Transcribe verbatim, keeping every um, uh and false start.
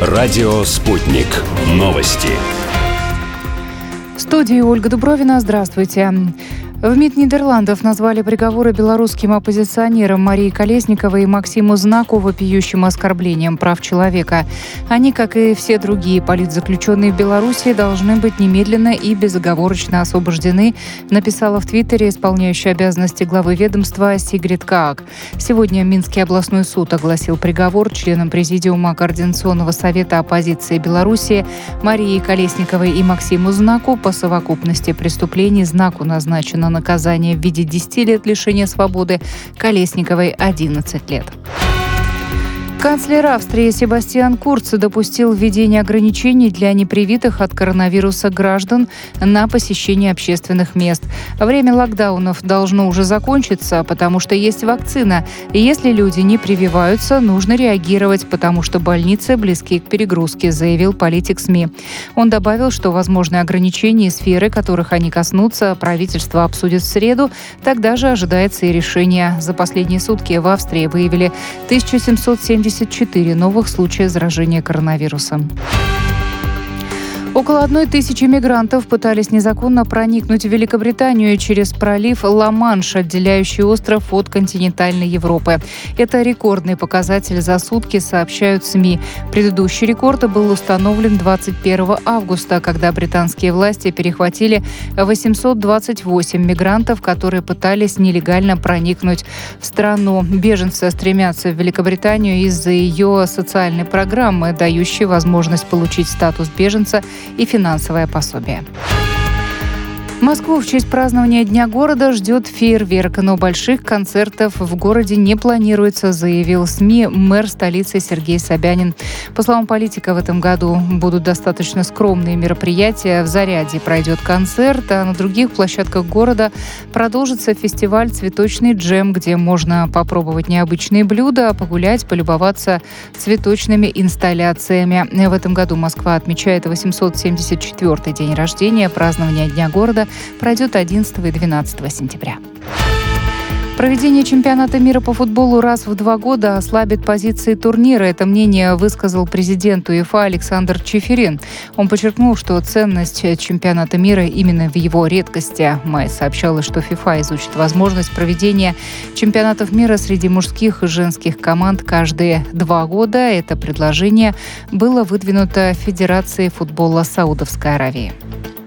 Радио «Спутник». Новости. В студии Ольга Дубровина. Здравствуйте. В МИД Нидерландов назвали приговоры белорусским оппозиционерам Марии Колесниковой и Максиму Знаку вопиющим оскорблением прав человека. Они, как и все другие политзаключенные в Беларуси, должны быть немедленно и безоговорочно освобождены, написала в Твиттере исполняющая обязанности главы ведомства Сигрид Каак. Сегодня Минский областной суд огласил приговор членам Президиума Координационного совета оппозиции Беларуси Марии Колесниковой и Максиму Знаку. По совокупности преступлений Знаку назначено наказание в виде десяти лет лишения свободы, Колесниковой – одиннадцать лет. Канцлер Австрии Себастьян Курц допустил введение ограничений для непривитых от коронавируса граждан на посещение общественных мест. Время локдаунов должно уже закончиться, потому что есть вакцина. И если люди не прививаются, нужно реагировать, потому что больницы близки к перегрузке, заявил политик СМИ. Он добавил, что возможные ограничения и сферы, которых они коснутся, правительство обсудит в среду. Тогда же ожидается и решение. За последние сутки в Австрии выявили тысячу семьсот семьдесят четыре новых случая заражения коронавирусом. Около одной тысячи мигрантов пытались незаконно проникнуть в Великобританию через пролив Ла-Манш, отделяющий остров от континентальной Европы. Это рекордный показатель за сутки, сообщают СМИ. Предыдущий рекорд был установлен двадцать первого августа, когда британские власти перехватили восемьсот двадцать восемь мигрантов, которые пытались нелегально проникнуть в страну. Беженцы стремятся в Великобританию из-за ее социальной программы, дающей возможность получить статус беженца и финансовое пособие. Москву в честь празднования Дня города ждет фейерверк, но больших концертов в городе не планируется, заявил СМИ мэр столицы Сергей Собянин. По словам политика, в этом году будут достаточно скромные мероприятия. В Зарядье пройдет концерт, а на других площадках города продолжится фестиваль «Цветочный джем», где можно попробовать необычные блюда, погулять, полюбоваться цветочными инсталляциями. В этом году Москва отмечает восемьсот семьдесят четвёртый день рождения. Празднование Дня города пройдет одиннадцатого и двенадцатого сентября. Проведение чемпионата мира по футболу раз в два года ослабит позиции турнира. Это мнение высказал президент УЕФА Александр Чеферин. Он подчеркнул, что ценность чемпионата мира именно в его редкости. Май сообщала, что ФИФА изучит возможность проведения чемпионатов мира среди мужских и женских команд каждые два года. Это предложение было выдвинуто Федерацией футбола Саудовской Аравии.